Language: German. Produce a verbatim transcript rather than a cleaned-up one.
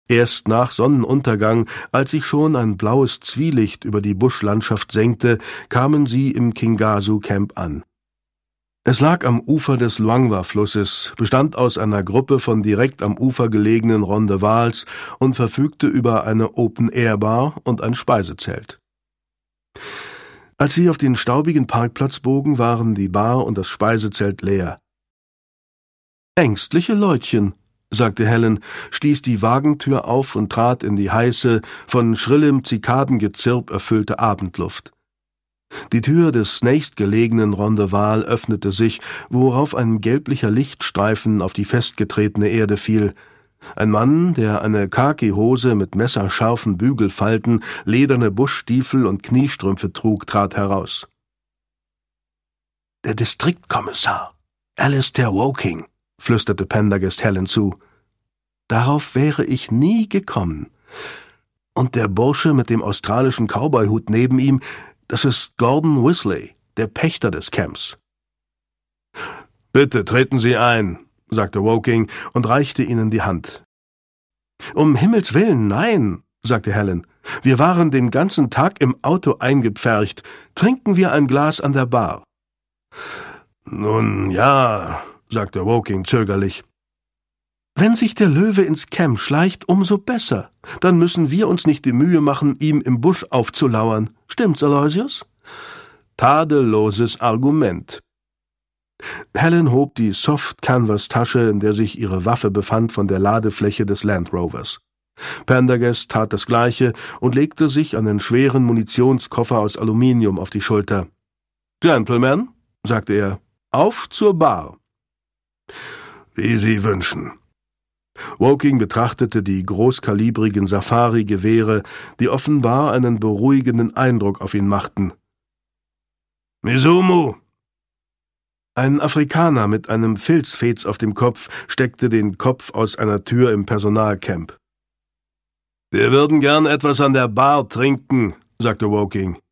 Erst nach Sonnenuntergang, als sich schon ein blaues Zwielicht über die Buschlandschaft senkte, kamen sie im Kingasu-Camp an. Es lag am Ufer des Luangwa-Flusses, bestand aus einer Gruppe von direkt am Ufer gelegenen Rondevals und verfügte über eine Open-Air-Bar und ein Speisezelt. Als sie auf den staubigen Parkplatz bogen, waren die Bar und das Speisezelt leer. »Ängstliche Leutchen«, sagte Helen, stieß die Wagentür auf und trat in die heiße, von schrillem Zikadengezirp erfüllte Abendluft. Die Tür des nächstgelegenen Rondeval öffnete sich, worauf ein gelblicher Lichtstreifen auf die festgetretene Erde fiel. Ein Mann, der eine Khaki-Hose mit messerscharfen Bügelfalten, lederne Buschstiefel und Kniestrümpfe trug, trat heraus. »Der Distriktkommissar, Alistair Woking«, flüsterte Pendergast Helen zu. »Darauf wäre ich nie gekommen. Und der Bursche mit dem australischen Cowboyhut neben ihm, das ist Gordon Wisley, der Pächter des Camps.« »Bitte treten Sie ein«, sagte Woking und reichte ihnen die Hand. »Um Himmels willen, nein«, sagte Helen. »Wir waren den ganzen Tag im Auto eingepfercht. Trinken wir ein Glas an der Bar.« »Nun ja«, sagte Woking zögerlich. »Wenn sich der Löwe ins Camp schleicht, umso besser. Dann müssen wir uns nicht die Mühe machen, ihm im Busch aufzulauern. Stimmt's, Aloysius?« Tadelloses Argument. Helen hob die Soft-Canvas-Tasche, in der sich ihre Waffe befand, von der Ladefläche des Land Rovers. Pendergast tat das Gleiche und legte sich einen schweren Munitionskoffer aus Aluminium auf die Schulter. »Gentlemen«, sagte er, »auf zur Bar.« »Wie Sie wünschen.« Woking betrachtete die großkalibrigen Safari-Gewehre, die offenbar einen beruhigenden Eindruck auf ihn machten. »Mizumu!« Ein Afrikaner mit einem Filzfez auf dem Kopf steckte den Kopf aus einer Tür im Personalcamp. »Wir würden gern etwas an der Bar trinken«, sagte Woking.